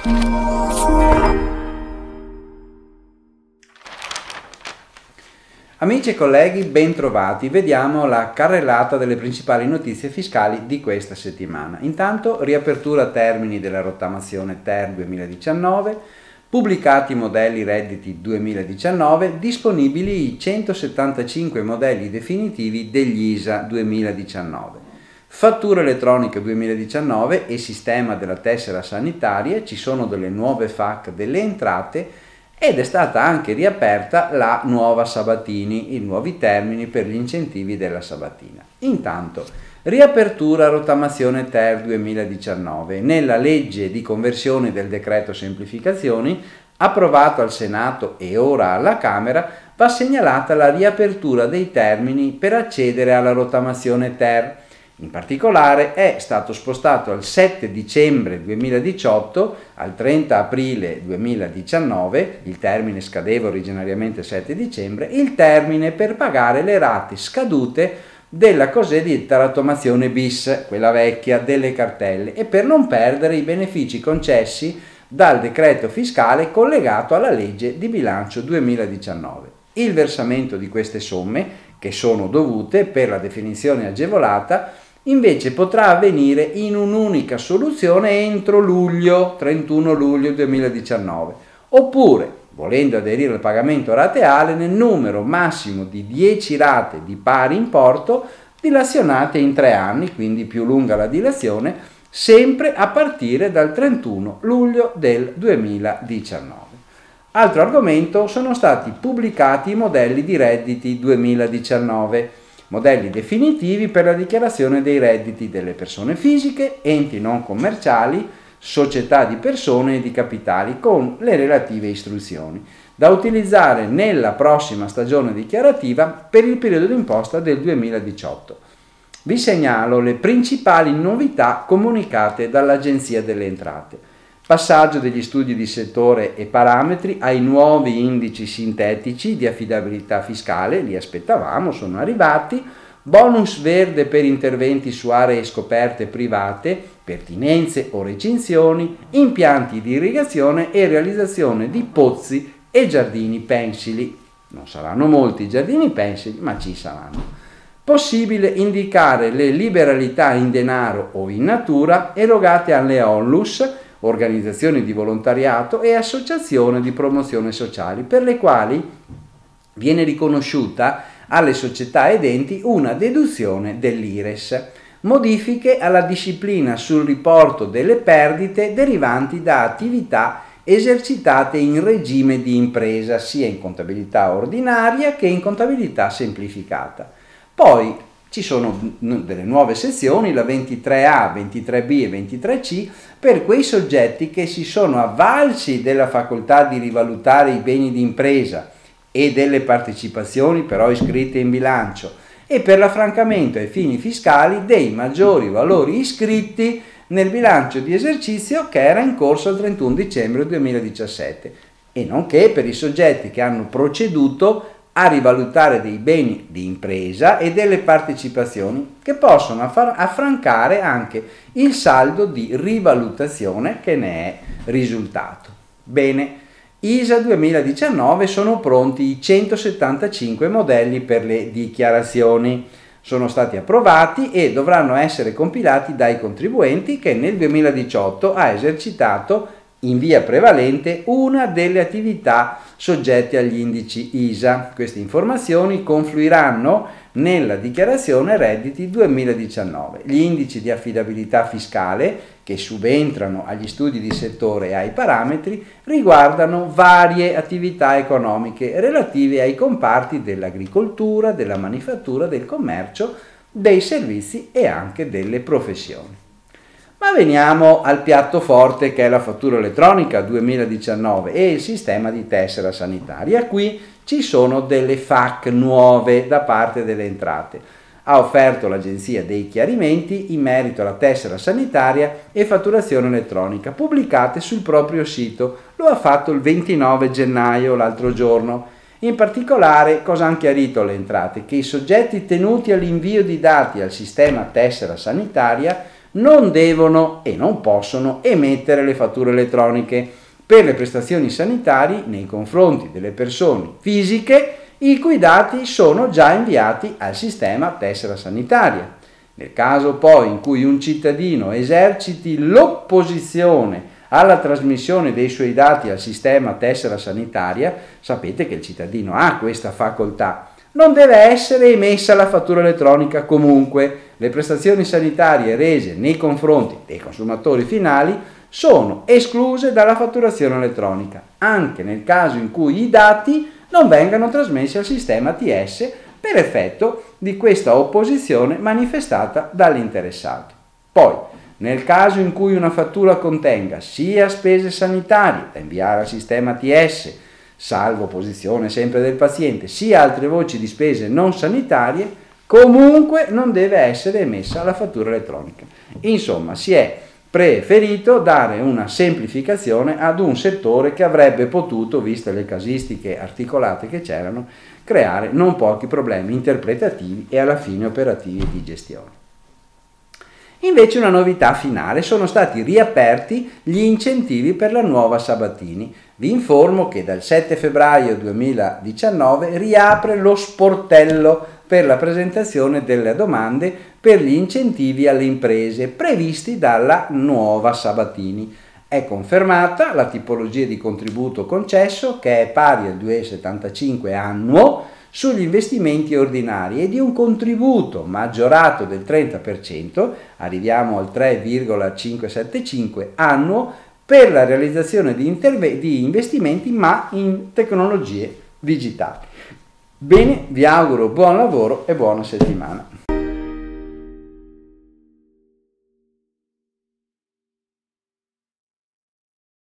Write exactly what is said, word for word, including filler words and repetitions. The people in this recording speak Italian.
Amici e colleghi, ben trovati. Vediamo la carrellata delle principali notizie fiscali di questa settimana. Intanto, riapertura termini della rottamazione Ter duemiladiciannove, pubblicati i modelli redditi duemiladiciannove, disponibili i centosettantacinque modelli definitivi degli I S A duemiladiciannove. Fattura elettronica duemiladiciannove e sistema della tessera sanitaria, ci sono delle nuove F A Q delle entrate ed è stata anche riaperta la nuova Sabatini, i nuovi termini per gli incentivi della Sabatina. Intanto, riapertura rottamazione Ter duemiladiciannove. Nella legge di conversione del decreto semplificazioni, approvato al Senato e ora alla Camera, va segnalata la riapertura dei termini per accedere alla rottamazione Ter. In particolare è stato spostato al sette dicembre duemiladiciotto al trenta aprile duemiladiciannove, il termine scadeva originariamente il sette dicembre, il termine per pagare le rate scadute della cosiddetta rottamazione bis, quella vecchia, delle cartelle, e per non perdere i benefici concessi dal decreto fiscale collegato alla legge di bilancio duemiladiciannove. Il versamento di queste somme, che sono dovute per la definizione agevolata, invece potrà avvenire in un'unica soluzione entro luglio, trentuno luglio duemiladiciannove, oppure, volendo aderire al pagamento rateale, nel numero massimo di dieci rate di pari importo dilazionate in tre anni, quindi più lunga la dilazione, sempre a partire dal trentuno luglio del duemiladiciannove. Altro argomento: sono stati pubblicati i modelli di redditi duemiladiciannove, modelli definitivi per la dichiarazione dei redditi delle persone fisiche, enti non commerciali, società di persone e di capitali, con le relative istruzioni, da utilizzare nella prossima stagione dichiarativa per il periodo d'imposta del duemiladiciotto. Vi segnalo le principali novità comunicate dall'Agenzia delle Entrate. Passaggio degli studi di settore e parametri ai nuovi indici sintetici di affidabilità fiscale, li aspettavamo, sono arrivati. Bonus verde per interventi su aree scoperte private, pertinenze o recinzioni, impianti di irrigazione e realizzazione di pozzi e giardini pensili. Non saranno molti i giardini pensili, ma ci saranno. Possibile indicare le liberalità in denaro o in natura erogate alle onlus, organizzazioni di volontariato e associazioni di promozione sociali, per le quali viene riconosciuta alle società ed enti una deduzione dell'I R E S. Modifiche alla disciplina sul riporto delle perdite derivanti da attività esercitate in regime di impresa, sia in contabilità ordinaria che in contabilità semplificata. Poi ci sono delle nuove sezioni, la ventitré A, ventitré B e ventitré C, per quei soggetti che si sono avvalsi della facoltà di rivalutare i beni di impresa e delle partecipazioni però iscritte in bilancio, e per l'affrancamento ai fini fiscali dei maggiori valori iscritti nel bilancio di esercizio che era in corso al trentuno dicembre duemiladiciassette, e nonché per i soggetti che hanno proceduto a rivalutare dei beni di impresa e delle partecipazioni che possono affrancare anche il saldo di rivalutazione che ne è risultato. Bene, I S A duemiladiciannove sono pronti i centosettantacinque modelli per le dichiarazioni. Sono stati approvati e dovranno essere compilati dai contribuenti che nel duemiladiciotto ha esercitato in via prevalente una delle attività soggette agli indici I S A. Queste informazioni confluiranno nella dichiarazione redditi duemiladiciannove. Gli indici di affidabilità fiscale, che subentrano agli studi di settore e ai parametri, riguardano varie attività economiche relative ai comparti dell'agricoltura, della manifattura, del commercio, dei servizi e anche delle professioni. Ma veniamo al piatto forte, che è la fattura elettronica duemiladiciannove e il sistema di tessera sanitaria. Qui ci sono delle F A Q nuove da parte delle entrate. Ha offerto l'Agenzia dei chiarimenti in merito alla tessera sanitaria e fatturazione elettronica pubblicate sul proprio sito. Lo ha fatto il ventinove gennaio, l'altro giorno. In particolare, cosa hanno chiarito le entrate? Che i soggetti tenuti all'invio di dati al sistema tessera sanitaria non devono e non possono emettere le fatture elettroniche per le prestazioni sanitarie nei confronti delle persone fisiche i cui dati sono già inviati al sistema tessera sanitaria. Nel caso poi in cui un cittadino eserciti l'opposizione alla trasmissione dei suoi dati al sistema tessera sanitaria, sapete che il cittadino ha questa facoltà, non deve essere emessa la fattura elettronica comunque. Le prestazioni sanitarie rese nei confronti dei consumatori finali sono escluse dalla fatturazione elettronica, anche nel caso in cui i dati non vengano trasmessi al sistema T S per effetto di questa opposizione manifestata dall'interessato. Poi, nel caso in cui una fattura contenga sia spese sanitarie da inviare al sistema T S, salvo posizione sempre del paziente, sia altre voci di spese non sanitarie, comunque non deve essere emessa la fattura elettronica. Insomma, si è preferito dare una semplificazione ad un settore che avrebbe potuto, viste le casistiche articolate che c'erano, creare non pochi problemi interpretativi e alla fine operativi di gestione. Invece una novità finale: sono stati riaperti gli incentivi per la nuova Sabatini. Vi informo che dal sette febbraio duemiladiciannove riapre lo sportello per la presentazione delle domande per gli incentivi alle imprese previsti dalla nuova Sabatini. È confermata la tipologia di contributo concesso, che è pari al due virgola settantacinque annuo sugli investimenti ordinari e di un contributo maggiorato del trenta per cento, arriviamo al tre virgola cinquecentosettantacinque annuo, per la realizzazione di, interve- di investimenti ma in tecnologie digitali. Bene, vi auguro buon lavoro e buona settimana.